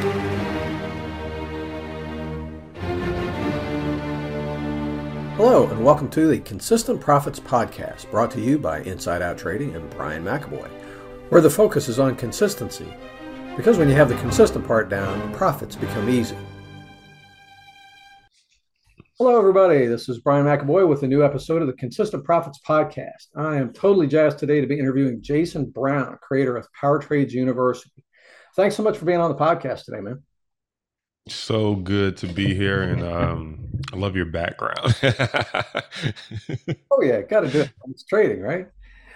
Hello, and welcome to the Consistent Profits Podcast, brought to you by Inside Out Trading and Brian McAvoy, where the focus is on consistency. Because when you have the consistent part down, profits become easy. Hello, everybody. This is Brian McAvoy with a new episode of the Consistent Profits Podcast. I am totally jazzed today to be interviewing Jason Brown, creator of Power Trades University. Thanks so much for being on the podcast today, man. So good to be here, and I love your background. Oh, yeah, got to do it. It's trading, right?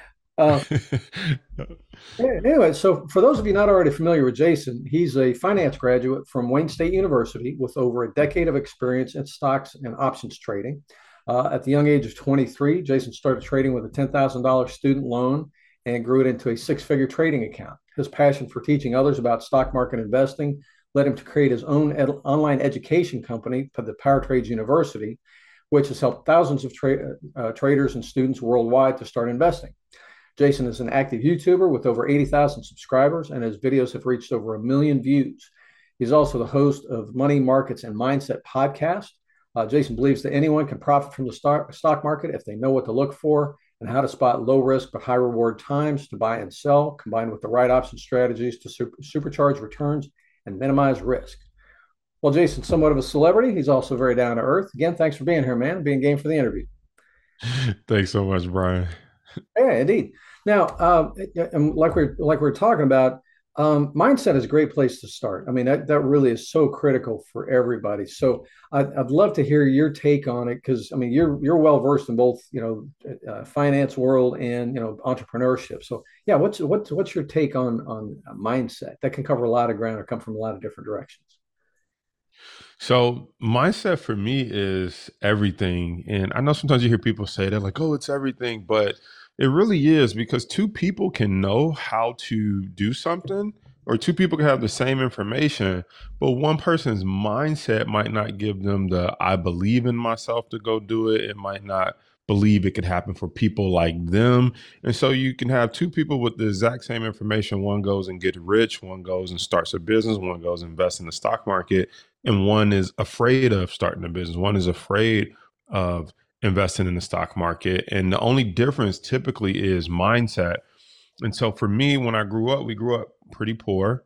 Anyway, so for those of you not already familiar with Jason, he's a finance graduate from Wayne State University with over a decade of experience in stocks and options trading. At the young age of 23, Jason started trading with a $10,000 student loan and grew it into a six-figure trading account. His passion for teaching others about stock market investing led him to create his own online education company, the Power Trades University, which has helped thousands of traders and students worldwide to start investing. Jason is an active YouTuber with over 80,000 subscribers, and his videos have reached over 1 million views. He's also the host of Money, Markets, and Mindset podcast. Jason believes that anyone can profit from the stock market if they know what to look for and how to spot low risk but high reward times to buy and sell, combined with the right option strategies to supercharge returns and minimize risk. Well, Jason's somewhat of a celebrity. He's also very down to earth. Again, thanks for being here, man, being game for the interview. Thanks so much, Brian. Yeah, indeed. Now, and like we're talking about, mindset is a great place to start. I mean, that really is so critical for everybody. So I'd love to hear your take on it, because I mean, you're well versed in both, finance world and entrepreneurship. So yeah, what's your take on mindset? That can cover a lot of ground or come from a lot of different directions. So mindset for me is everything. And I know sometimes you hear people say that like, oh, it's everything, but it really is, because two people can know how to do something, or two people can have the same information, but one person's mindset might not give them the I believe in myself to go do it. It might not believe it could happen for people like them. And so you can have two people with the exact same information. One goes and gets rich, one goes and starts a business, one goes and invests in the stock market, and one is afraid of starting a business. One is afraid of investing in the stock market. And the only difference typically is mindset. And so for me, when I grew up, we grew up pretty poor,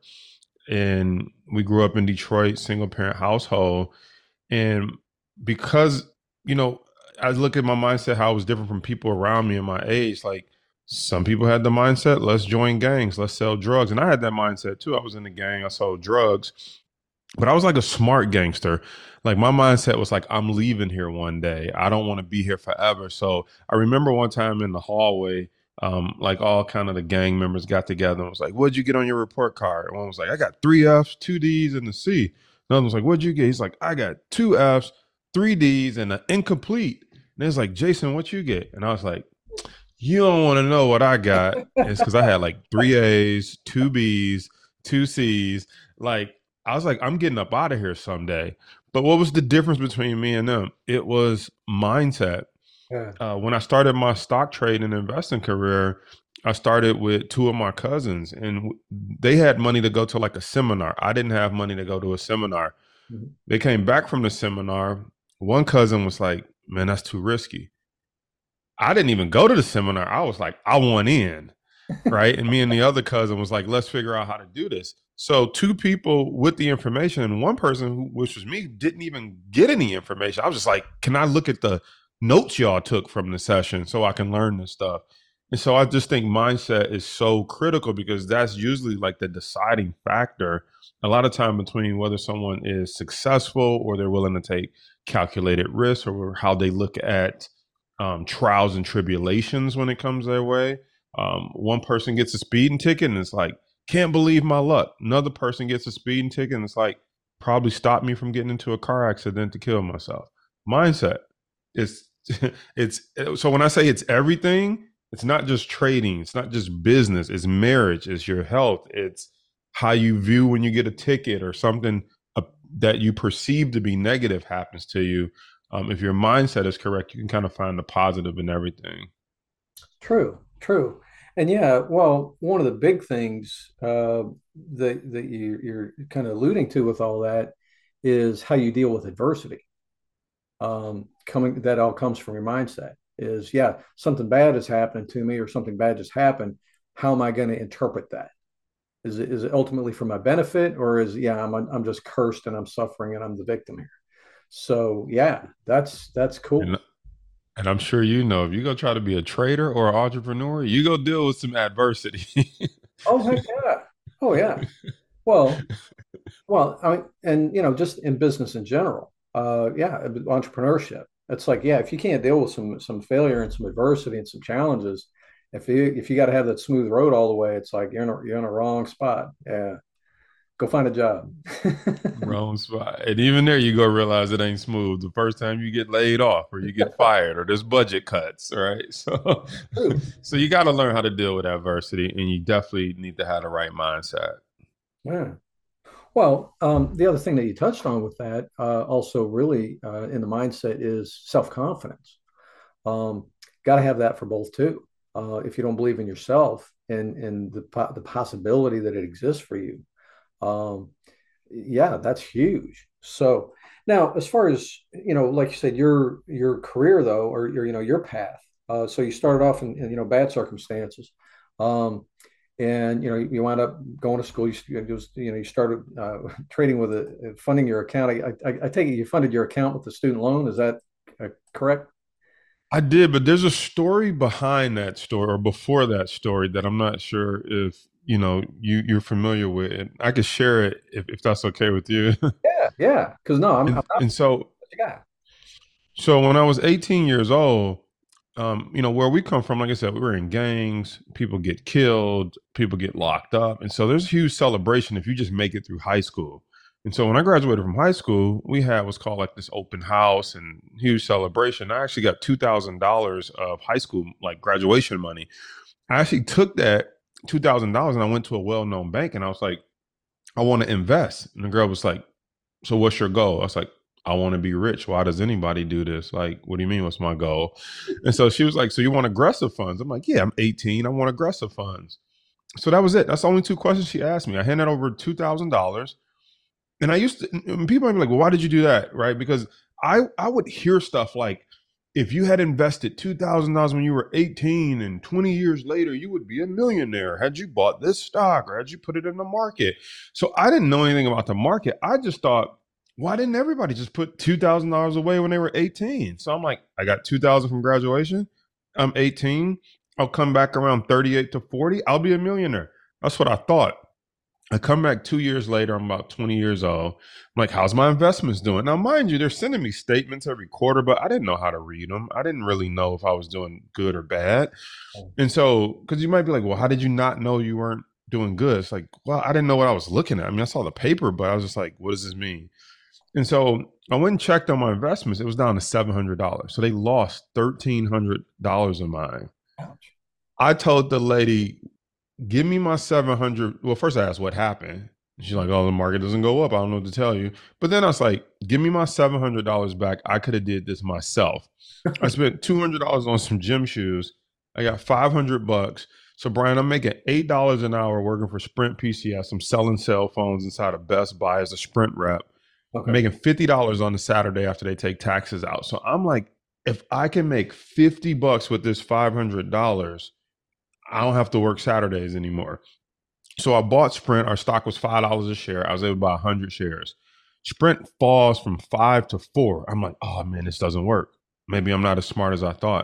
and we grew up in Detroit, single parent household. And because, I look at my mindset, how it was different from people around me in my age. Like, some people had the mindset, let's join gangs, let's sell drugs. And I had that mindset too. I was in the gang, I sold drugs. But I was like a smart gangster. Like, my mindset was like, I'm leaving here one day. I don't want to be here forever. So I remember one time in the hallway, like all kind of the gang members got together and was like, what'd you get on your report card? And one was like, I got 3 Fs, 2 Ds, and a C. Another was like, what'd you get? He's like, I got 2 Fs, 3 Ds, and an incomplete. And it's like, Jason, what you get? And I was like, you don't want to know what I got. It's because I had like 3 As, 2 Bs, 2 Cs. Like, I was like, I'm getting up out of here someday. But what was the difference between me and them? It was mindset. Yeah. When I started my stock trade and investing career, I started with 2 of my cousins, and they had money to go to like a seminar. I didn't have money to go to a seminar. Mhm. They came back from the seminar. One cousin was like, man, that's too risky. I didn't even go to the seminar. I was like, I want in. Right. And me and the other cousin was like, let's figure out how to do this. So 2 people with the information, and one person, which was me, didn't even get any information. I was just like, can I look at the notes y'all took from the session so I can learn this stuff? And so I just think mindset is so critical, because that's usually like the deciding factor a lot of time between whether someone is successful or they're willing to take calculated risks, or how they look at trials and tribulations when it comes their way. One person gets a speeding ticket and it's like, can't believe my luck. Another person gets a speeding ticket and it's like, probably stopped me from getting into a car accident to kill myself. Mindset is it's so when I say it's everything, it's not just trading, it's not just business, it's marriage, it's your health, it's how you view when you get a ticket or something that you perceive to be negative happens to you. If your mindset is correct, you can kind of find the positive in everything. True. And yeah, well, one of the big things that you're kind of alluding to with all that is how you deal with adversity. Coming that all comes from your mindset. Is yeah, something bad is happening to me, or something bad just happened. How am I going to interpret that? Is it ultimately for my benefit, or is yeah, I'm just cursed and I'm suffering and I'm the victim here? So yeah, that's And cool. and I'm sure you know if you go try to be a trader or an entrepreneur, you go deal with some adversity. Oh heck yeah. Oh yeah. Well, I mean, and just in business in general, yeah, entrepreneurship. It's like, yeah, if you can't deal with some failure and some adversity and some challenges, if you got to have that smooth road all the way, it's like you're in a wrong spot. Yeah, go find a job. Wrong spot. And even there, you go realize it ain't smooth the first time you get laid off or you get fired or there's budget cuts, right? So, True. so you got to learn how to deal with adversity, and you definitely need to have the right mindset. Yeah. Well, the other thing that you touched on with that, also really in the mindset is self-confidence. Um, got to have that for both too. If you don't believe in yourself and the possibility that it exists for you, um, yeah, that's huge. So now, as far as like you said, your career though, or your path. So you started off in bad circumstances, um, and you wound up going to school. You started trading with funding your account. I take it you funded your account with the student loan. Is that correct? I did, but there's a story behind that story or before that story that I'm not sure if you're familiar with. And I could share it if that's okay with you. Yeah, yeah. Because no, I'm and not and so a guy. so when I was 18 years old, where we come from, like I said, we were in gangs, people get killed, people get locked up. And so there's a huge celebration if you just make it through high school. And so when I graduated from high school, we had what's called like this open house and huge celebration. I actually got $2,000 of high school like graduation money. I actually took that $2,000 and I went to a well-known bank and I was like, I want to invest. And the girl was like, so what's your goal? I was like, I want to be rich. Why does anybody do this? Like, what do you mean? What's my goal? And so she was like, so you want aggressive funds? I'm like, yeah, I'm 18. I want aggressive funds. So that was it. That's the only two questions she asked me. I handed over $2,000. And I used to, and people might be like, well, why did you do that? Right. Because I would hear stuff like, if you had invested $2,000 when you were 18 and 20 years later, you would be a millionaire had you bought this stock or had you put it in the market. So I didn't know anything about the market. I just thought, why didn't everybody just put $2,000 away when they were 18? So I'm like, I got 2,000 from graduation. I'm 18. I'll come back around 38 to 40. I'll be a millionaire. That's what I thought. I come back 2 years later. I'm about 20 years old. I'm like, how's my investments doing? Now, mind you, they're sending me statements every quarter, but I didn't know how to read them. I didn't really know if I was doing good or bad. And so, because you might be like, well, how did you not know you weren't doing good? It's like, well, I didn't know what I was looking at. I mean, I saw the paper, but I was just like, what does this mean? And so I went and checked on my investments. It was down to $700. So they lost $1,300 of mine. Ouch. I told the lady, give me my 700. Well, first I asked what happened. She's like, oh, the market doesn't go up. I don't know what to tell you. But then I was like, give me my $700 back. I could have did this myself. I spent $200 on some gym shoes. I got 500 bucks. So Brian, I'm making $8 an hour working for Sprint PCS. I'm selling cell phones inside of Best Buy as a Sprint rep, Okay. making $50 on the Saturday after they take taxes out. So I'm like, if I can make 50 bucks with this $500, I don't have to work Saturdays anymore. So I bought Sprint. Our stock was $5 a share. I was able to buy 100 shares. Sprint falls from 5 to 4. I'm like, oh man, this doesn't work. Maybe I'm not as smart as I thought.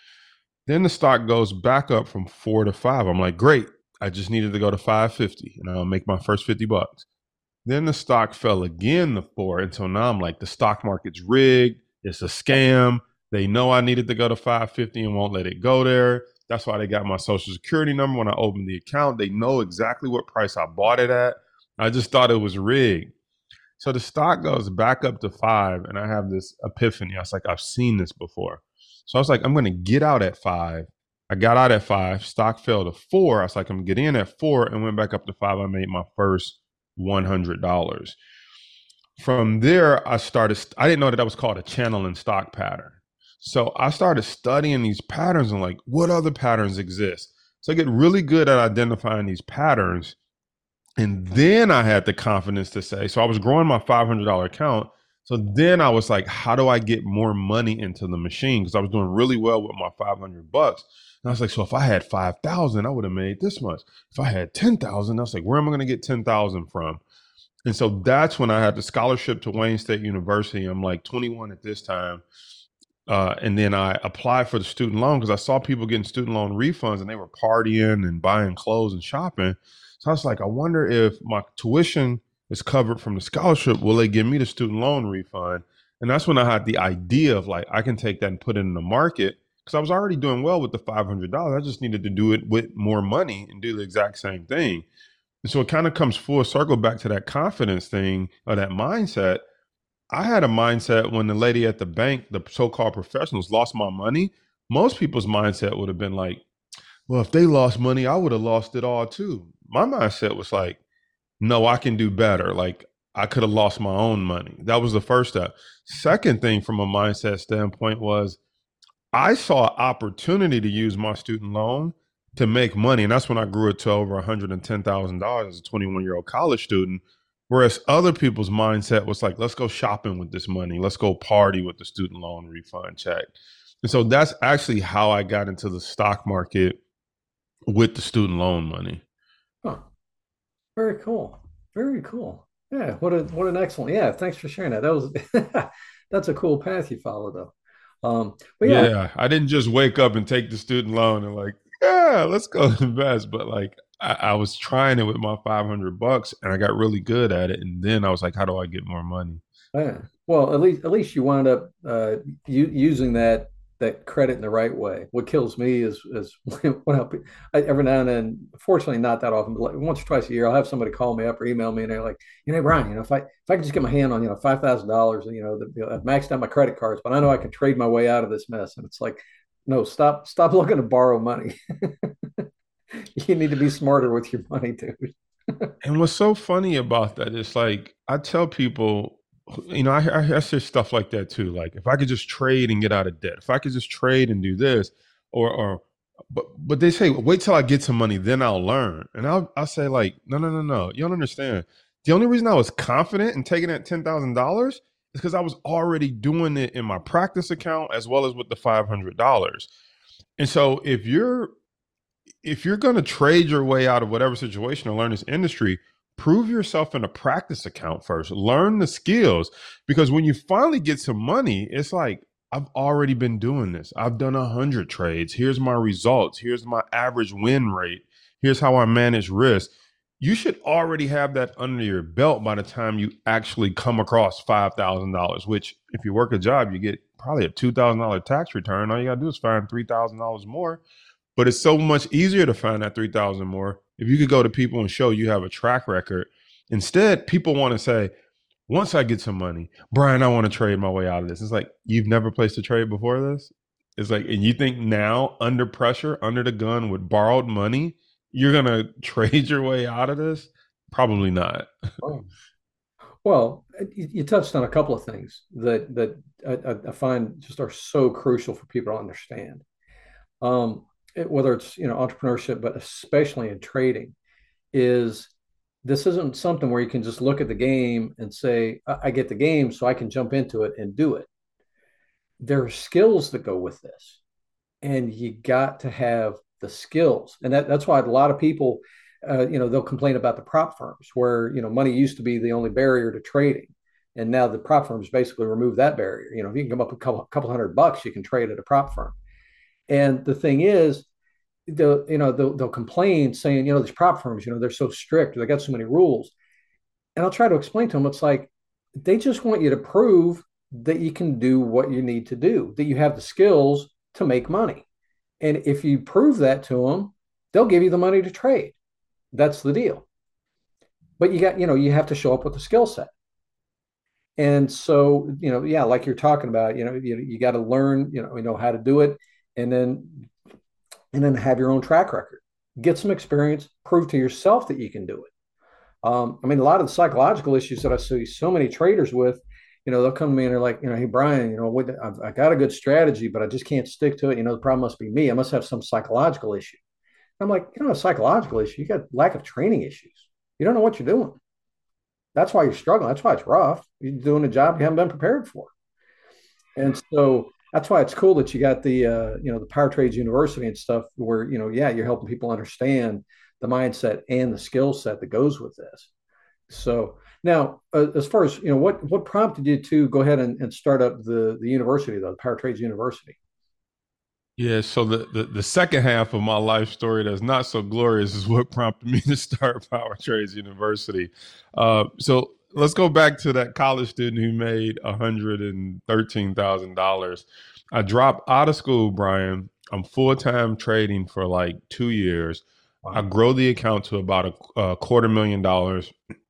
Then the stock goes back up from 4 to 5. I'm like, great. I just needed to go to 550 and I'll make my first 50 bucks. Then the stock fell again to 4. Until now I'm like, the stock market's rigged. It's a scam. They know I needed to go to 550 and won't let it go there. That's why they got my social security number when I opened the account. They know exactly what price I bought it at. I just thought it was rigged. So the stock goes back up to 5, and I have this epiphany. I was like, I've seen this before. So I was like, I'm going to get out at 5. I got out at 5. Stock fell to 4. I was like, I'm going to get in at 4 and went back up to 5. I made my first $100. From there, I didn't know that was called a channel and stock pattern. So I started studying these patterns and like, what other patterns exist? So I get really good at identifying these patterns. And then I had the confidence to say, so I was growing my $500 account. So then I was like, how do I get more money into the machine? Because I was doing really well with my 500 bucks. And I was like, so if I had 5,000, I would have made this much. If I had 10,000, I was like, where am I going to get 10,000 from? And so that's when I had the scholarship to Wayne State University. I'm like 21 at this time. And then I applied for the student loan because I saw people getting student loan refunds and they were partying and buying clothes and shopping. So I was like, I wonder if my tuition is covered from the scholarship. Will they give me the student loan refund? And that's when I had the idea of like, I can take that and put it in the market because I was already doing well with the $500. I just needed to do it with more money and do the exact same thing. And so it kind of comes full circle back to that confidence thing or that mindset. I had a mindset when the lady at the bank, the so-called professionals, lost my money. Most people's mindset would have been like, well, if they lost money, I would have lost it all too. My mindset was like, no, I can do better. Like I could have lost my own money. That was the first step. Second thing from a mindset standpoint was I saw opportunity to use my student loan to make money. And that's when I grew it to over $110,000 as a 21-year-old college student. Whereas other people's mindset was like, let's go shopping with this money. Let's go party with the student loan refund check. And so that's actually how I got into the stock market with the student loan money. Huh. Very cool. Very cool. Yeah. What an excellent. Yeah. Thanks for sharing that. That was that's a cool path you followed though. But yeah, Yeah, I didn't just wake up and take the student loan and like, yeah, let's go invest. But like, I was trying it with my 500 bucks, and I got really good at it. And then I was like, how do I get more money? yeah. Well, at least you wound up using that credit in the right way. What kills me is when every now and then, fortunately not that often, but like once or twice a year, I'll have somebody call me up or email me, and they're like, Brian, if I could just get my hand on $5,000, I've maxed out my credit cards, but I know I can trade my way out of this mess. And it's like, no, stop looking to borrow money. You need to be smarter with your money, dude. And what's so funny about that is like, I tell people, I say stuff like that too. Like, if I could just trade and get out of debt, if I could just trade and do this, but they say, wait till I get some money, then I'll learn. And I'll say, like, no, no, no, no. You don't understand. The only reason I was confident in taking that $10,000 is because I was already doing it in my practice account as well as with the $500. And so if you're going to trade your way out of whatever situation or learn this industry, prove yourself in a practice account first. Learn the skills because when you finally get some money, it's like, I've already been doing this. I've done 100 trades. Here's my results. Here's my average win rate. Here's how I manage risk. You should already have that under your belt by the time you actually come across $5,000, which if you work a job, you get probably a $2,000 tax return. All you got to do is find $3,000 more, but it's so much easier to find that 3,000 more if you could go to people and show you have a track record. Instead, people want to say, once I get some money, Brian, I want to trade my way out of this. It's like, you've never placed a trade before this? It's like, and you think now, under pressure, under the gun, with borrowed money, you're going to trade your way out of this? Probably not. Oh. Well, you touched on a couple of things that I find just are so crucial for people to understand. Whether it's entrepreneurship, but especially in trading, is this isn't something where you can just look at the game and say, I get the game, so I can jump into it and do it. There are skills that go with this, and you got to have the skills. And that's why a lot of people, they'll complain about the prop firms where, money used to be the only barrier to trading. And now the prop firms basically remove that barrier. If you can come up with a couple $100, you can trade at a prop firm. And the thing is, they'll complain saying, these prop firms, they're so strict, they got so many rules. And I'll try to explain to them, it's like they just want you to prove that you can do what you need to do, that you have the skills to make money. And if you prove that to them, they'll give you the money to trade. That's the deal. But you have to show up with the skill set. And so, yeah, like you're talking about, you got to learn, how to do it, and then have your own track record, get some experience, prove to yourself that you can do it. I mean, a lot of the psychological issues that I see so many traders with, they'll come to me and they're like, hey, Brian, I got a good strategy, but I just can't stick to it. The problem must be me. I must have some psychological issue. I'm like, a psychological issue. You got lack of training issues. You don't know what you're doing. That's why you're struggling. That's why it's rough. You're doing a job you haven't been prepared for. And so that's why it's cool that you got the the Power Trades University and stuff where yeah, you're helping people understand the mindset and the skill set that goes with this. So now, as far as what prompted you to go ahead and start up the university, though, the Power Trades University? Yeah, so the second half of my life story that's not so glorious is what prompted me to start Power Trades University. So let's go back to that college student who made $113,000. I dropped out of school, Brian. I'm full time trading for like 2 years. I Wow. grow the account to about a $250,000.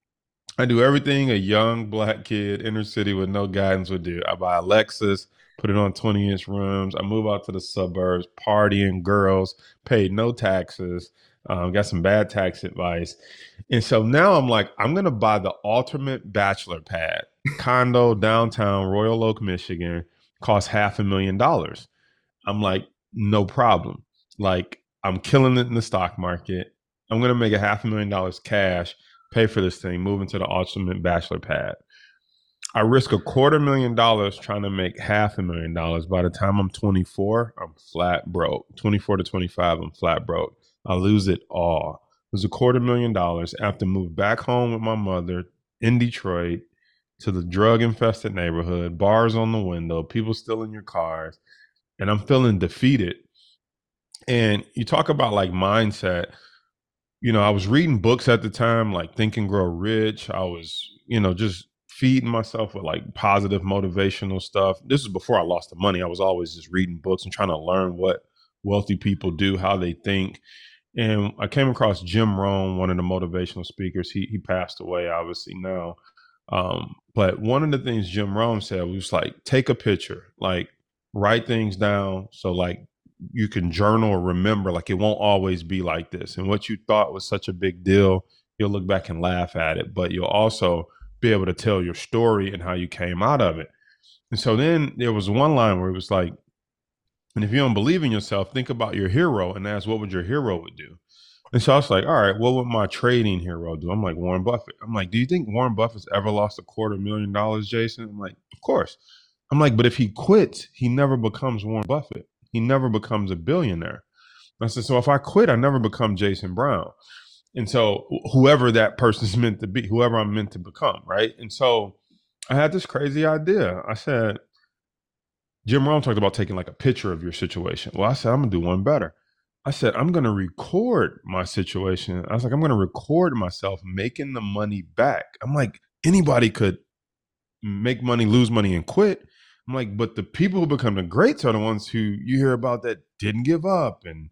I do everything a young black kid inner city with no guidance would do. I buy a Lexus, put it on 20-inch rims. I move out to the suburbs, partying, girls, paid no taxes, got some bad tax advice. And so now I'm like, I'm going to buy the ultimate bachelor pad, condo downtown Royal Oak, Michigan, cost $500,000. I'm like, no problem. Like, I'm killing it in the stock market. I'm going to make $500,000 cash, pay for this thing, move into the ultimate bachelor pad. I risk $250,000 trying to make $500,000. By the time I'm 24, I'm flat broke. 24 to 25, I'm flat broke. I lose it all. It was $250,000. I have to move back home with my mother in Detroit to the drug infested neighborhood, bars on the window, people stealing your cars, and I'm feeling defeated. And you talk about like mindset. I was reading books at the time, like Think and Grow Rich. I was, just feeding myself with like positive motivational stuff. This is before I lost the money. I was always just reading books and trying to learn what wealthy people do, how they think. And I came across Jim Rohn, one of the motivational speakers. He passed away, obviously now. But one of the things Jim Rohn said was like, take a picture, like write things down. So like you can journal or remember, like it won't always be like this. And what you thought was such a big deal, you'll look back and laugh at it, but you'll also be able to tell your story and how you came out of it. And so then there was one line where it was like, and if you don't believe in yourself, think about your hero and ask what would your hero would do. And so I was like, all right, what would my trading hero do? I'm like, Warren Buffett. I'm like, do you think Warren Buffett's ever lost $250,000, Jason? I'm like, of course. I'm like, but if he quits, he never becomes Warren Buffett. He never becomes a billionaire. I said, so if I quit, I never become Jason Brown. And so whoever that person's meant to be, whoever I'm meant to become, right? And so I had this crazy idea. I said, Jim Rohn talked about taking like a picture of your situation. Well, I said, I'm gonna do one better. I said, I'm gonna record my situation. I was like, I'm gonna record myself making the money back. I'm like, anybody could make money, lose money, and quit. I'm like, but the people who become the greats are the ones who you hear about that didn't give up and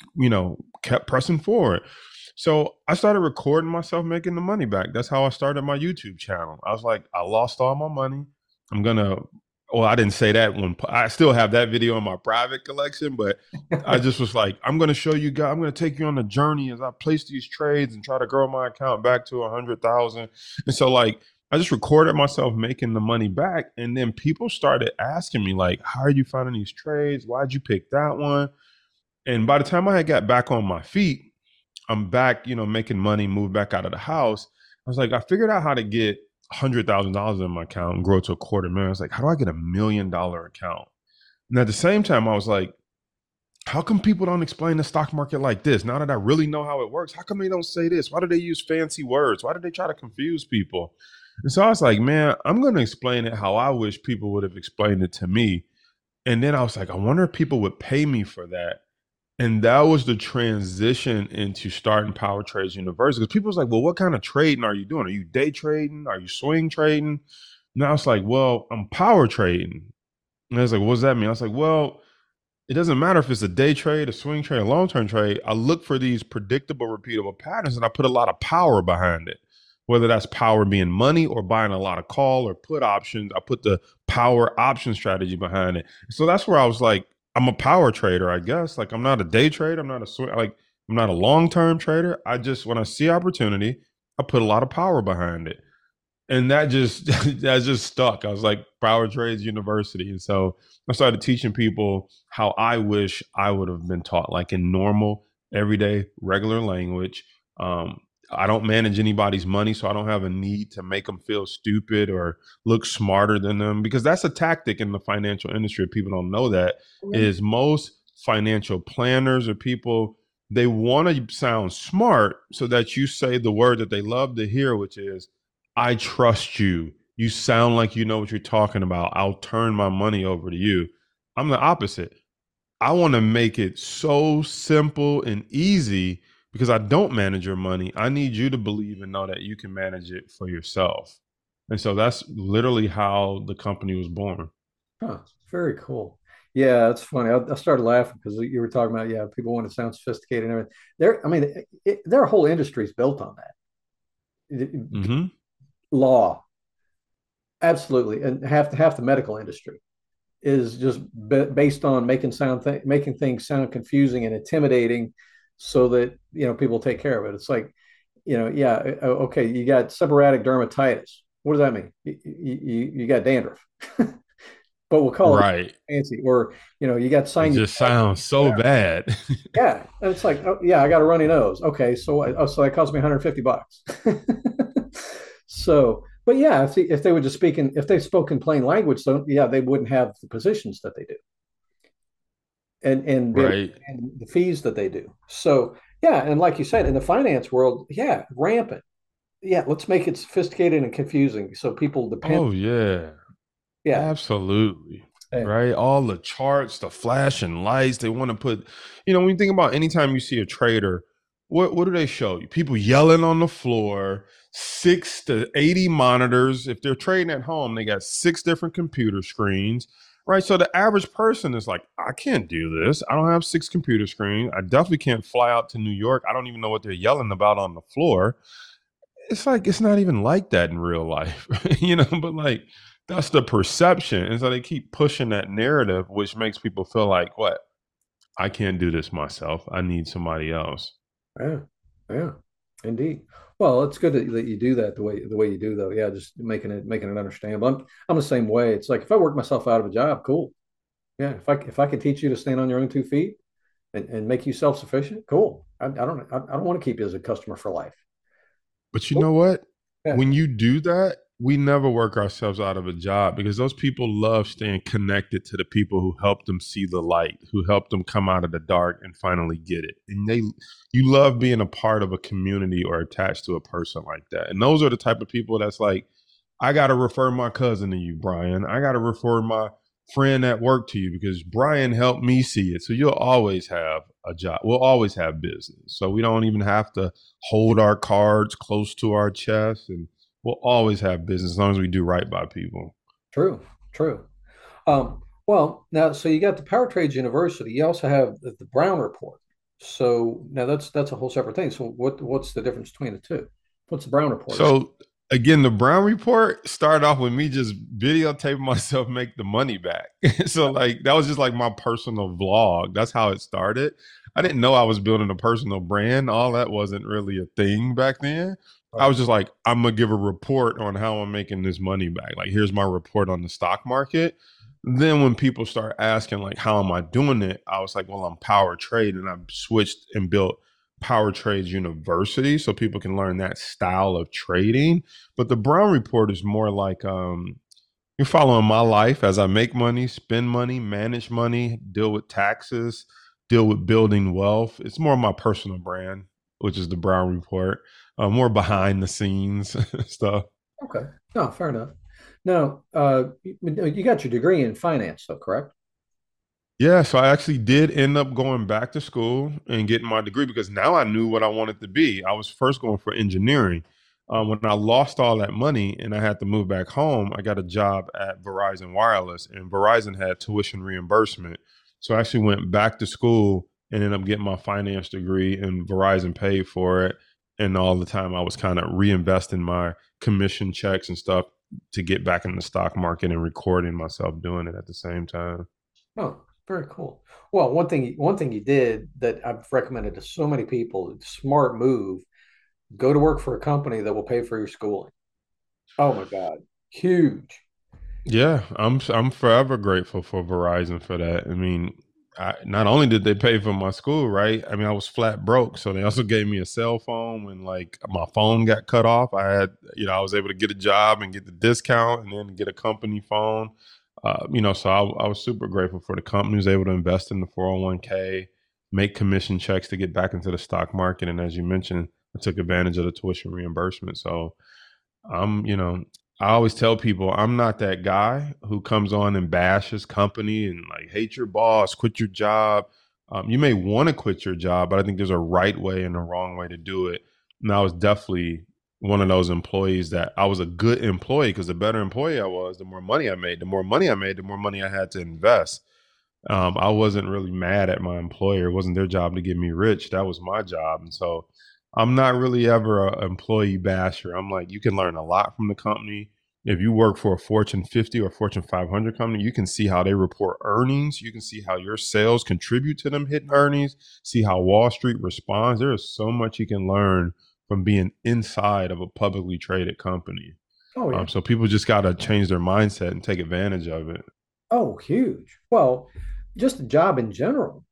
kept pressing forward. So I started recording myself making the money back. That's how I started my YouTube channel. I was like, I lost all my money. I'm gonna. Well, I didn't say that when I still have that video in my private collection, but I just was like, I'm gonna show you guys. I'm gonna take you on the journey as I place these trades and try to grow my account back to 100,000. And so, like, I just recorded myself making the money back, and then people started asking me, like, how are you finding these trades? Why'd you pick that one? And by the time I had got back on my feet, I'm back, making money, moved back out of the house. I was like, I figured out how to get $100,000 in my account and grow it to $250,000. I was like, how do I get $1 million account? And at the same time, I was like, how come people don't explain the stock market like this? Now that I really know how it works, how come they don't say this? Why do they use fancy words? Why do they try to confuse people? And so I was like, man, I'm going to explain it how I wish people would have explained it to me. And then I was like, I wonder if people would pay me for that. And that was the transition into starting Power Trades University. Because people was like, well, what kind of trading are you doing? Are you day trading? Are you swing trading? And I was like, well, I'm power trading. And I was like, what does that mean? I was like, well, it doesn't matter if it's a day trade, a swing trade, a long-term trade. I look for these predictable, repeatable patterns, and I put a lot of power behind it. Whether that's power being money or buying a lot of call or put options, I put the power option strategy behind it. So that's where I was like, I'm a power trader, I guess. Like I'm not a day trader. I'm not a I'm not a long-term trader. I just when I see opportunity, I put a lot of power behind it. And that just that just stuck. I was like Power Trades University. And so I started teaching people how I wish I would have been taught, like in normal everyday, regular language. Um, I don't manage anybody's money, so I don't have a need to make them feel stupid or look smarter than them, because that's a tactic in the financial industry. If people don't know that, Yeah. is most financial planners or people, they want to sound smart so that you say the word that they love to hear, which is, I trust you. You sound like you know what you're talking about. I'll turn my money over to you. I'm the opposite. I want to make it so simple and easy because I don't manage your money. I need you to believe and know that you can manage it for yourself. And so that's literally how the company was born. Huh. Very cool. Yeah, that's funny. I started laughing because you were talking about, yeah, people want to sound sophisticated and everything. I mean, their whole industry is built on that. Hmm. Law, absolutely, and half the medical industry is just based on making things sound confusing and intimidating, so that people take care of it. It's like, yeah, okay, you got seborrheic dermatitis. What does that mean? You got dandruff, but we'll call it Right. fancy. Or you got It sinusitis, just sounds so whatever. bad. Yeah, and it's like, oh, yeah, I got a runny nose. Okay, so that cost me $150. So, but yeah, if they would just if they spoke in plain language, so yeah, they wouldn't have the positions that they do, and be able to Right. and the fees that they do. So yeah, and like you said, in the finance world, yeah, rampant. Yeah, let's make it sophisticated and confusing so people depend. Oh, yeah. Yeah, Absolutely. yeah, Right. All the charts, the flashing lights, they want to put, when you think about anytime you see a trader, what do they show you? People yelling on the floor, 6 to 80 monitors. If they're trading at home, they got 6 different computer screens. Right. So the average person is like, I can't do this. I don't have 6 computer screens. I definitely can't fly out to New York. I don't even know what they're yelling about on the floor. It's like it's not even like that in real life, but like that's the perception. And so they keep pushing that narrative, which makes people feel like, what? I can't do this myself. I need somebody else. yeah, yeah, indeed. Well, it's good that you do that the way you do, though. Yeah, just making it understandable. I'm the same way. It's like if I work myself out of a job, cool. Yeah, if I can teach you to stand on your own 2 feet and make you self sufficient, cool. I don't want to keep you as a customer for life. But you Cool. know what? Yeah, When you do that, we never work ourselves out of a job because those people love staying connected to the people who helped them see the light, who helped them come out of the dark and finally get it. And you love being a part of a community or attached to a person like that. And those are the type of people that's like, I got to refer my cousin to you, Brian. I got to refer my friend at work to you because Brian helped me see it. So you'll always have a job. We'll always have business. So we don't even have to hold our cards close to our chest, and we'll always have business as long as we do right by people. true, true. Well, now, so you got the Power Trades University. You also have the Brown Report. So now that's a whole separate thing. So what's the difference between the two? What's the Brown Report? So again, the Brown report started off with me just videotaping myself make the money back. So like that was just like my personal vlog. That's how it started. I didn't know I was building a personal brand. All that wasn't really a thing back then. I Right. was just like, I'm gonna give a report on how I'm making this money back. Like, here's my report on the stock market. Then when people start asking like, how am I doing it? I was like, well, I'm power trade, and I switched and built Power Trades University so people can learn that style of trading. But the Brown Report is more like you're following my life as I make money, spend money, manage money, deal with taxes, deal with building wealth. It's more my personal brand, which is the Brown Report, more behind the scenes stuff. Okay. No, fair enough. Now, you got your degree in finance, though, correct? Yeah, so I actually did end up going back to school and getting my degree because now I knew what I wanted to be. I was first going for engineering. When I lost all that money and I had to move back home, I got a job at Verizon Wireless, and Verizon had tuition reimbursement. So I actually went back to school and ended up getting my finance degree, and Verizon paid for it. And all the time I was kind of reinvesting my commission checks and stuff to get back in the stock market and recording myself doing it at the same time. Oh, very cool. Well, one thing you did that I've recommended to so many people, smart move, go to work for a company that will pay for your schooling. Oh my God, huge. Yeah, I'm forever grateful for Verizon for that. I mean, not only did they pay for my school, right? I mean, I was flat broke, so they also gave me a cell phone when like my phone got cut off. I had, I was able to get a job and get the discount, and then get a company phone. So I was super grateful for the company was able to invest in the 401k, make commission checks to get back into the stock market, and as you mentioned, I took advantage of the tuition reimbursement. So I'm, I always tell people I'm not that guy who comes on and bashes company and like hate your boss, quit your job. You may want to quit your job, but I think there's a right way and a wrong way to do it. And I was definitely one of those employees that I was a good employee because the better employee I was, the more money I made. The more money I made, the more money I had to invest. I wasn't really mad at my employer. It wasn't their job to get me rich. That was my job. And so I'm not really ever an employee basher. I'm like, you can learn a lot from the company. If you work for a Fortune 50 or Fortune 500 company, you can see how they report earnings. You can see how your sales contribute to them hitting earnings, see how Wall Street responds. There is so much you can learn from being inside of a publicly traded company. Oh yeah. So people just got to change their mindset and take advantage of it. Oh, huge. Well, just a job in general.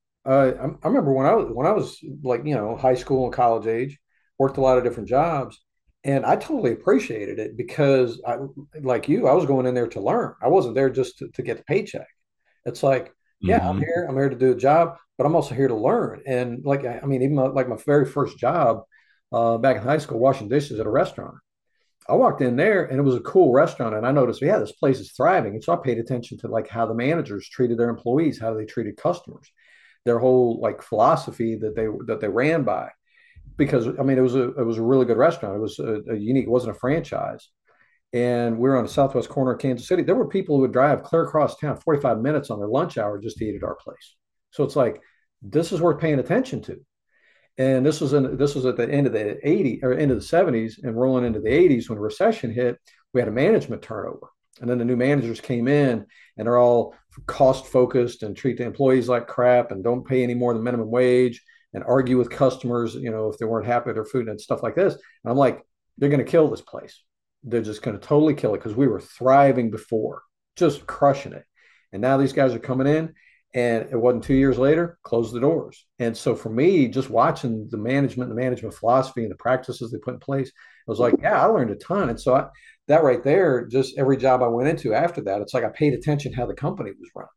I remember when I was like high school and college age, worked a lot of different jobs, and I totally appreciated it because like you, I was going in there to learn. I wasn't there just to get the paycheck. It's like, yeah, Hmm. I'm here to do a job, but I'm also here to learn. And like, I mean, even like my very first job back in high school, washing dishes at a restaurant. I walked in there and it was a cool restaurant, and I noticed, yeah, this place is thriving. And so I paid attention to like how the managers treated their employees, how they treated customers, their whole like philosophy that they ran by. Because I mean, it was a really good restaurant. It was a unique. It wasn't a franchise, and we were on the southwest corner of Kansas City. There were people who would drive clear across town, 45 minutes on their lunch hour just to eat at our place. So it's like this is worth paying attention to. And this was at the end of the 80s or end of the 70s and rolling into the 80s when the recession hit. We had a management turnover. And then the new managers came in and they're all cost focused and treat the employees like crap and don't pay any more than minimum wage and argue with customers, if they weren't happy with their food and stuff like this. And I'm like, they're going to kill this place. They're just going to totally kill it because we were thriving before, just crushing it. And now these guys are coming in, and it wasn't 2 years later, closed the doors. And so for me, just watching the management philosophy and the practices they put in place, I was like, yeah, I learned a ton. And so that right there, just every job I went into after that, it's like I paid attention how the company was run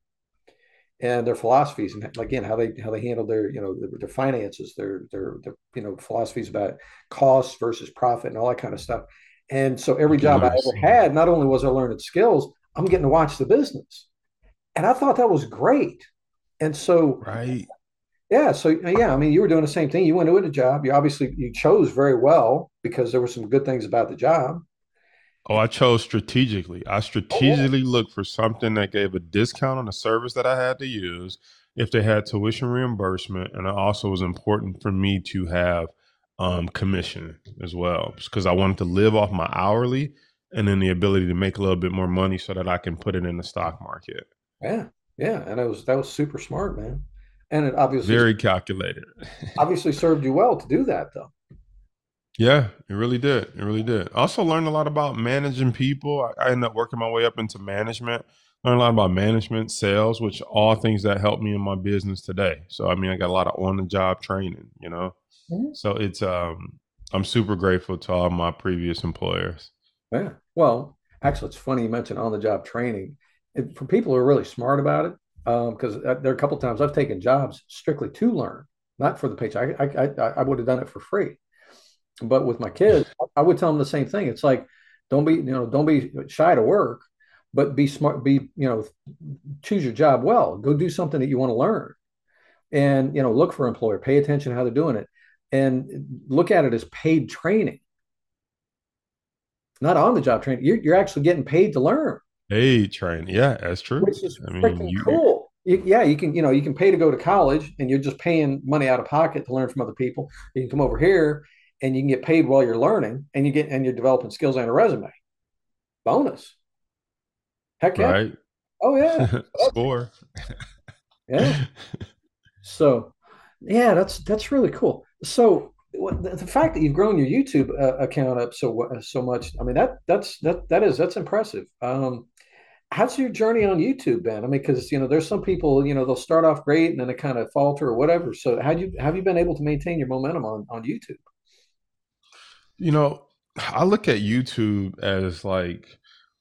and their philosophies, and again how they handled their their finances, their philosophies about costs versus profit and all that kind of stuff. And so You every can job I learn ever so had, much. not only was I learning skills, I'm getting to watch the business, and I thought that was great. And so Right. yeah, I mean, you were doing the same thing. You went into a job. You chose very well because there were some good things about the job. Oh, I chose strategically. I Oh yeah, strategically looked for something that gave a discount on the service that I had to use if they had tuition reimbursement. And it also was important for me to have commission as well because I wanted to live off my hourly and then the ability to make a little bit more money so that I can put it in the stock market. yeah, yeah, and that was super smart, man. And it Very calculated. obviously served you well to do that, though. Yeah, it really did. It really did. I also learned a lot about managing people. I ended up working my way up into management. Learned a lot about management, sales, which all things that help me in my business today. So I mean, I got a lot of on the job training. Mhm. So I'm super grateful to all my previous employers. Yeah. Well, actually, it's funny you mentioned on the job training. For people who are really smart about it, because there are a couple of times I've taken jobs strictly to learn, not for the paycheck. I would have done it for free. But with my kids, I would tell them the same thing. It's like, don't be shy to work, but be smart. Choose your job well. Go do something that you want to learn, and look for an employer. Pay attention to how they're doing it, and look at it as paid training, not on the job training. You're actually getting paid to learn, Hey, train. Yeah, that's true. which is I mean, freaking cool. Yeah, you can pay to go to college, and you're just paying money out of pocket to learn from other people. You can come over here, and you can get paid while you're learning, and you're developing skills on a resume. Bonus. Heck yeah. right. Oh yeah. Score. Yeah. So yeah, that's really cool. So the fact that you've grown your YouTube account up so much, I mean that's impressive. how's your journey on YouTube been? I mean, because there's some people, they'll start off great and then they kind of falter or whatever. So how have you been able to maintain your momentum on YouTube? You know, I look at YouTube as like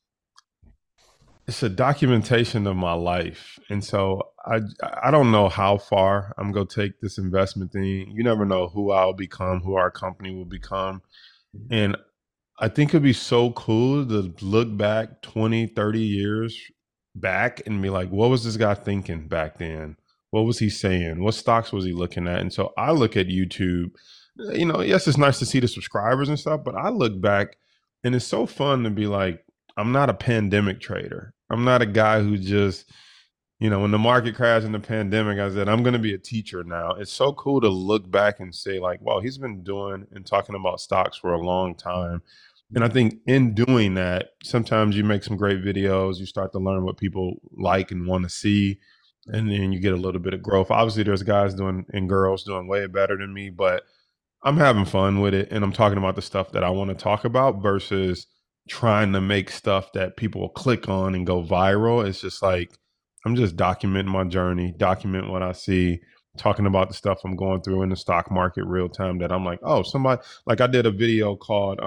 it's a documentation of my life. And so I don't know how far I'm gonna take this investment thing. You never know who I'll become, who our company will become. And I think it'd be so cool to look back 20, 30 years back and be like, what was this guy thinking back then? What was he saying? What stocks was he looking at? And so I look at YouTube, yes, it's nice to see the subscribers and stuff, but I look back and it's so fun to be like, I'm not a pandemic trader. I'm not a guy who just, when the market crashed in the pandemic, I said, I'm going to be a teacher now. It's so cool to look back and say, like, wow, he's been doing and talking about stocks for a long time. And I think in doing that, sometimes you make some great videos. You start to learn what people like and want to see. And then you get a little bit of growth. Obviously, there's guys doing and girls doing way better than me, but I'm having fun with it. And I'm talking about the stuff that I want to talk about versus trying to make stuff that people will click on and go viral. It's just like, I'm just documenting my journey, document what I see, talking about the stuff I'm going through in the stock market real time that I'm like, oh, somebody, like I did a video called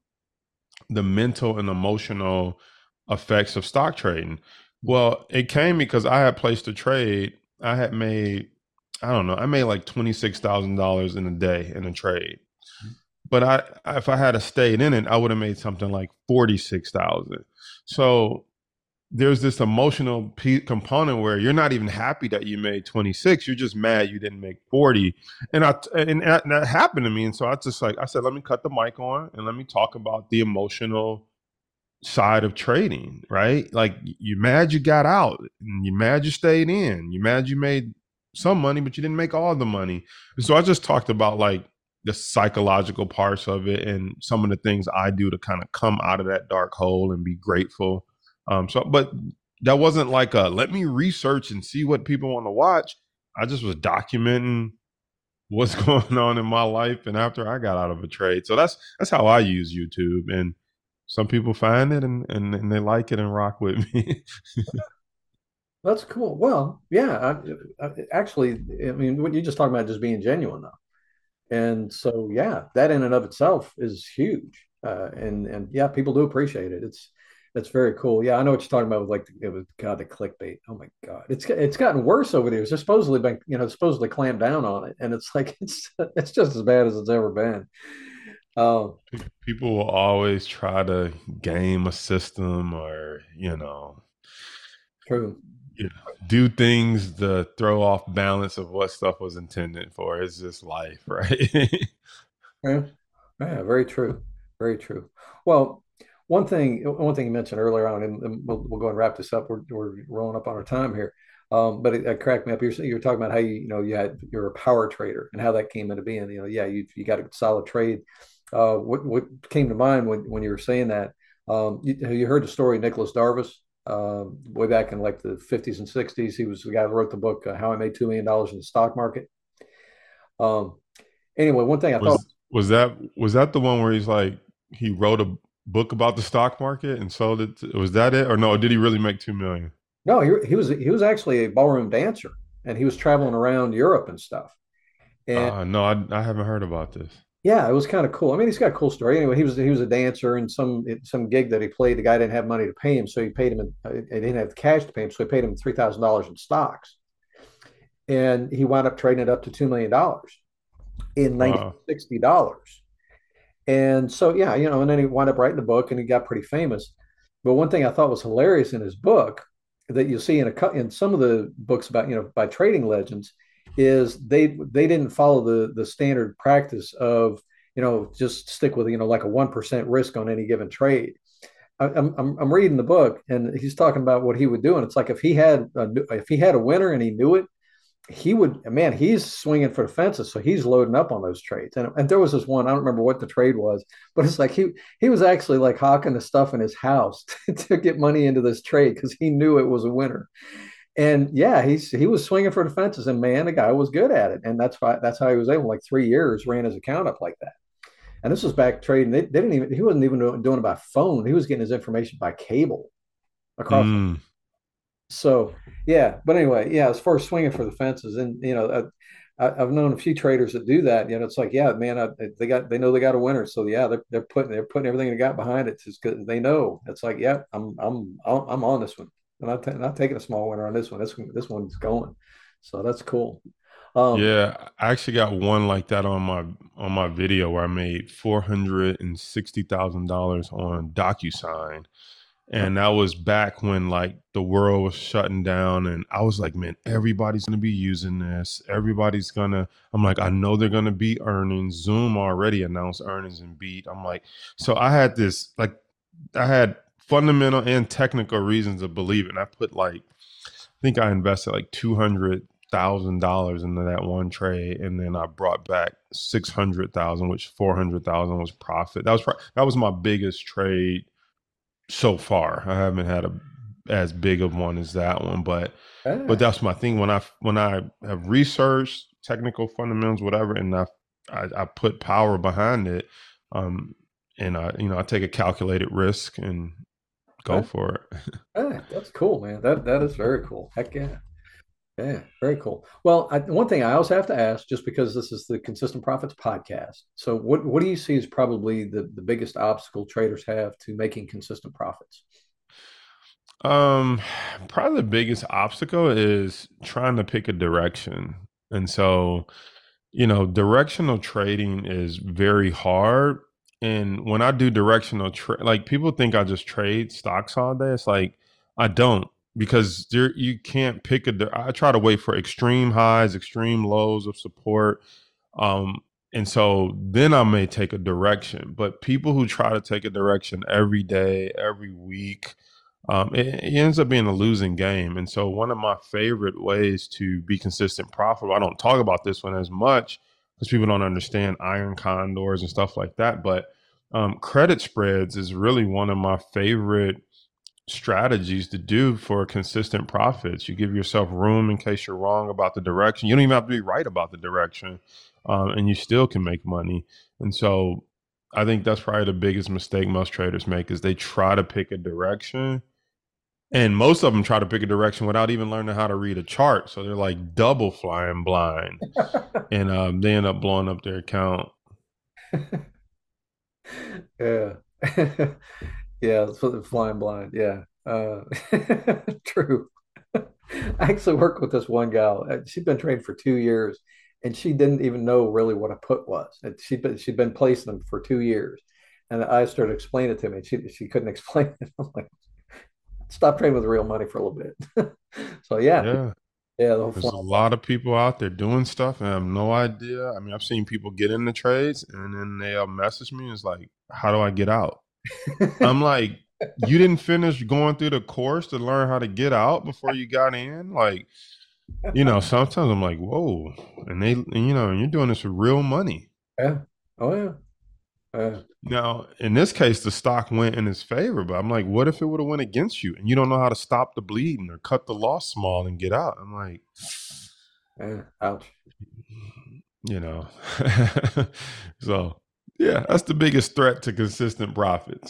the mental and emotional effects of stock trading. Well, it came because I had placed a trade. I had made, I don't know, I made like $26,000 in a day in a trade. But if I had stayed in it, I would have made something like 46,000. So there's this emotional component where you're not even happy that you made 26. You're just mad you didn't make 40. And that happened to me. And so I said, let me cut the mic on and let me talk about the emotional side of trading, right? Like you're mad you got out and you're mad you stayed in. You're mad you made some money, but you didn't make all the money. And so I just talked about like the psychological parts of it and some of the things I do to kind of come out of that dark hole and be grateful. But that wasn't like let me research and see what people want to watch. I just was documenting what's going on in my life and after I got out of a trade. So that's how I use YouTube. And some people find it and they like it and rock with me. That's cool. Well, yeah, actually, I mean, what you just talking about just being genuine though. And so, yeah, that in and of itself is huge. And yeah, people do appreciate it. That's very cool. Yeah, I know what you're talking about with like it was God the clickbait. Oh my God, it's gotten worse over there. They're supposedly been supposedly clamped down on it, and it's like it's just as bad as it's ever been. Um, People will always try to game a system or, True. do things to throw off balance of what stuff was intended for. It's just life, right? Yeah, yeah, very true. Very true. Well, one thing you mentioned earlier on, and we'll go and wrap this up. We're rolling up on our time here. But it cracked me up. You're talking about how you're a power trader and how that came into being. Yeah, you got a solid trade. What came to mind when you were saying that? You heard the story of Nicholas Darvis way back in like the 50s and 60s. He was the guy that wrote the book How I Made $2 Million in the Stock Market. Um, anyway, one thing I thought. Was that the one where he's like he wrote a book about the stock market and sold it? Was that it, or no? Did he really make 2 million? No, he was actually a ballroom dancer, and he was traveling around Europe and stuff. And No, I haven't heard about this. yeah, it was kind of cool. I mean, he's got a cool story. Anyway, he was a dancer, and some gig that he played, the guy didn't have money to pay him, so he paid him. He didn't have cash to pay him, so he paid him $3,000 in stocks, and he wound up trading it up to $2 million in Wow. $1960. And so yeah, and then he wound up writing a book, and he got pretty famous. But one thing I thought was hilarious in his book that you see in some of the books about by trading legends is they didn't follow the standard practice of just stick with like a 1% risk on any given trade. I'm reading the book, and he's talking about what he would do, and it's like if he had a winner and he knew it, he's swinging for the fences, so he's loading up on those trades. And there was this one, I don't remember what the trade was, but it's like he was actually like hawking the stuff in his house to get money into this trade because he knew it was a winner. And yeah, he was swinging for the fences, and man, the guy was good at it, and that's how he was able, like 3 years, ran his account up like that. And this was back trading. They didn't even he wasn't even doing it by phone. He was getting his information by cable. across. Mm. So yeah, but anyway, yeah, as far as swinging for the fences, and I've known a few traders that do that. It's like, yeah, man, they know they got a winner, so yeah, they're putting everything they got behind it just because they know it's like, yeah, I'm on this one. I'm not taking a small winner on this one. This one's going, so that's cool. Um, Yeah, I actually got one like that on my video where I made $460,000 on DocuSign. And that was back when like the world was shutting down. And I was like, man, everybody's gonna be using this. I'm like, I know they're gonna beat earnings. Zoom already announced earnings and beat. I'm like, so I had fundamental and technical reasons to believe it. And I put like I think I invested like $200,000 into that one trade, and then I brought back 600,000, which 400,000 was profit. That was my biggest trade so far. I haven't had a as big of one as that one, but yeah, that's my thing. When I have researched technical fundamentals, whatever, and I put power behind it, um, and I take a calculated risk and go yeah, for it. yeah, that's cool, man. That is very cool. Heck yeah. Yeah, very cool. Well, one thing I also have to ask, just because this is the Consistent Profits podcast. So, what do you see as probably the biggest obstacle traders have to making consistent profits? Um, Probably the biggest obstacle is trying to pick a direction. And so, directional trading is very hard. And when I do directional trade, like people think I just trade stocks all day. It's like I don't because you can't pick I try to wait for extreme highs, extreme lows of support. Um, and so then I may take a direction. But people who try to take a direction every day, every week, it ends up being a losing game. And so, one of my favorite ways to be consistent profitable, I don't talk about this one as much because people don't understand iron condors and stuff like that. But credit spreads is really one of my favorite strategies to do for consistent profits. You give yourself room in case you're wrong about the direction. You don't even have to be right about the direction, and you still can make money. And so, I think that's probably the biggest mistake most traders make is they try to pick a direction and most of them try to pick a direction without even learning how to read a chart. So they're like double flying blind, and they end up blowing up their account. Yeah, yeah, that's what flying blind. Yeah, true. I actually worked with this one gal. She'd been trading for 2 years, and she didn't even know really what a put was. She'd been placing them for 2 years, and I started explaining it to me. And she couldn't explain it. I'm like, stop trading with real money for a little bit. So yeah, Yeah, yeah, the whole there's fly. a lot of people out there doing stuff and I have no idea. I mean, I've seen people get in the trades and then they message me. It's like, how do I get out? I'm like, you didn't finish going through the course to learn how to get out before you got in. Like, sometimes I'm like, whoa, and you're doing this for real money. Yeah. Oh yeah. Now, in this case, the stock went in his favor, but I'm like, what if it would have went against you and you don't know how to stop the bleeding or cut the loss small and get out? I'm like, Yeah. Ouch. you know. So, yeah, that's the biggest threat to consistent profits.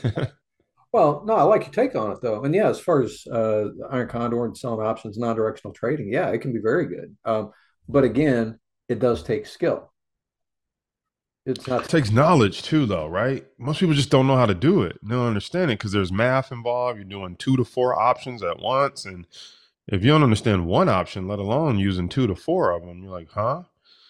Well, no, I like your take on it though. And yeah, as far as Iron Condor and selling options, non-directional trading, yeah, it can be very good. But again, it does take skill. It's not. It takes knowledge too, though, right? Most people just don't know how to do it. They don't understand it because there's math involved. You're doing 2 to 4 options at once. And if you don't understand one option, let alone using 2 to 4 of them, you're like, huh?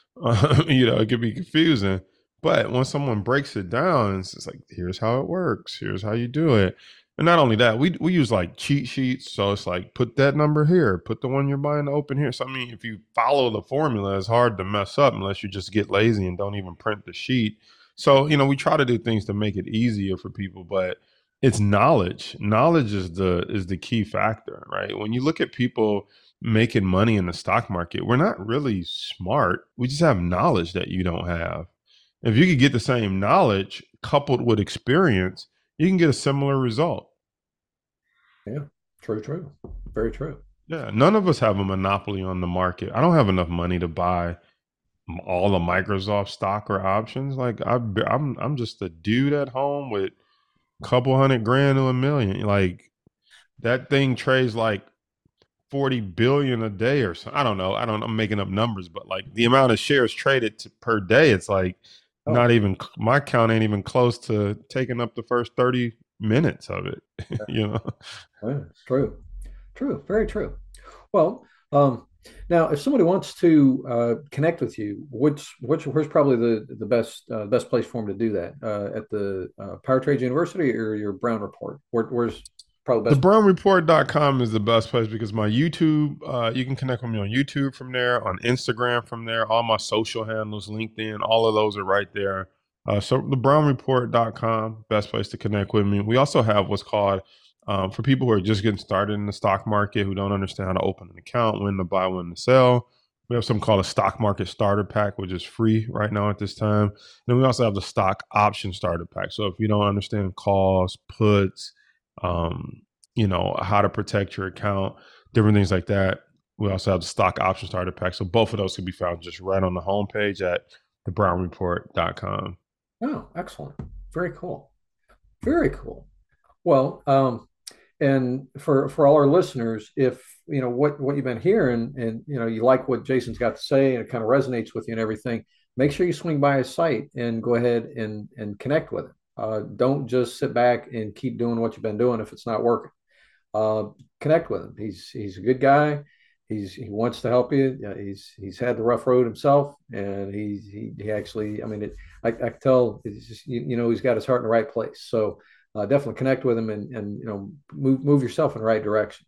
It could be confusing. But when someone breaks it down, it's just like, here's how it works. Here's how you do it. And not only that, we use like cheat sheets. So it's like, put that number here, put the one you're buying to open here. So, I mean, if you follow the formula, it's hard to mess up unless you just get lazy and don't even print the sheet. So, we try to do things to make it easier for people, but it's knowledge. Knowledge is the key factor, right? When you look at people making money in the stock market, we're not really smart. We just have knowledge that you don't have. If you could get the same knowledge coupled with experience, you can get a similar result. Yeah. True. True. Very true. Yeah, none of us have a monopoly on the market. I don't have enough money to buy all the Microsoft stock or options. Like I'm just a dude at home with a couple hundred grand to a million. Like that thing trades like 40 billion a day or something. I don't know. I'm making up numbers, but like the amount of shares traded per day, it's like Oh, not even my count ain't even close to taking up the first 30 minutes of it, you know? yeah, true, true, very true. Well, now if somebody wants to connect with you, where's probably the best place for them to do that? At the Power Trades University or your Brown Report? Where's probably The best? brownreport.com is the best place because my YouTube, you can connect with me on YouTube from there, on Instagram from there, all my social handles, LinkedIn, all of those are right there. So the brownreport.com, best place to connect with me. We also have what's called, for people who are just getting started in the stock market, who don't understand how to open an account, when to buy, when to sell. We have something called a stock market starter pack, which is free right now at this time. And then we also have the stock option starter pack. So if you don't understand calls, puts, um, how to protect your account, different things like that. We also have the stock option starter pack. So both of those can be found just right on the homepage at thebrownreport.com. Oh, excellent. Very cool. Very cool. Well, and for all our listeners, if you know what you've been hearing, and you like what Jason's got to say, and it kind of resonates with you and everything, make sure you swing by his site and go ahead and connect with him. Don't just sit back and keep doing what you've been doing if it's not working. uh, Connect with him. He's a good guy. He wants to help you. He's had the rough road himself, and he actually. I mean, I can tell. It's just, he's got his heart in the right place. So definitely connect with him, and move yourself in the right direction.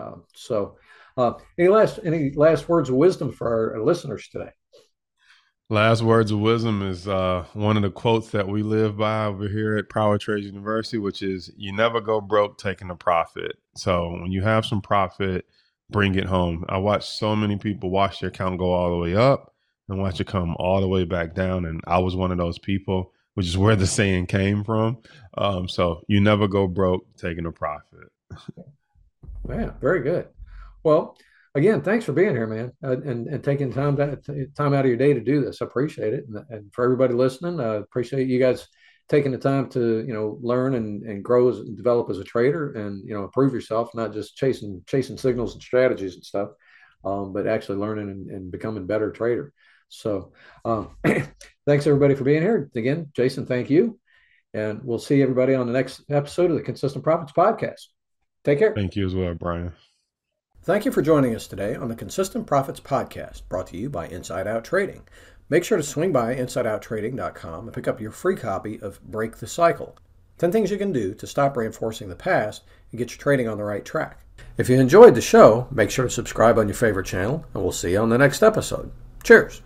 Any last words of wisdom for our listeners today? Last words of wisdom is one of the quotes that we live by over here at Power Trades University, which is you never go broke taking a profit. So when you have some profit, bring it home. I watch so many people watch their account go all the way up and watch it come all the way back down. And I was one of those people, which is where the saying came from. So you never go broke taking a profit. Yeah, very good. Well, again, thanks for being here, man, and taking time out of your day to do this. I appreciate it, and for everybody listening, I appreciate you guys taking the time to learn and grow and develop as a trader, and improve yourself, not just chasing signals and strategies and stuff, but actually learning and becoming a better trader. So, thanks everybody for being here. Again, Jason, thank you, and we'll see everybody on the next episode of the Consistent Profits Podcast. Take care. Thank you as well, Brian. Thank you for joining us today on the Consistent Profits Podcast, brought to you by Inside Out Trading. Make sure to swing by InsideOutTrading.com and pick up your free copy of Break the Cycle, 10 things you can do to stop reinforcing the past and get your trading on the right track. If you enjoyed the show, make sure to subscribe on your favorite channel, and we'll see you on the next episode. Cheers.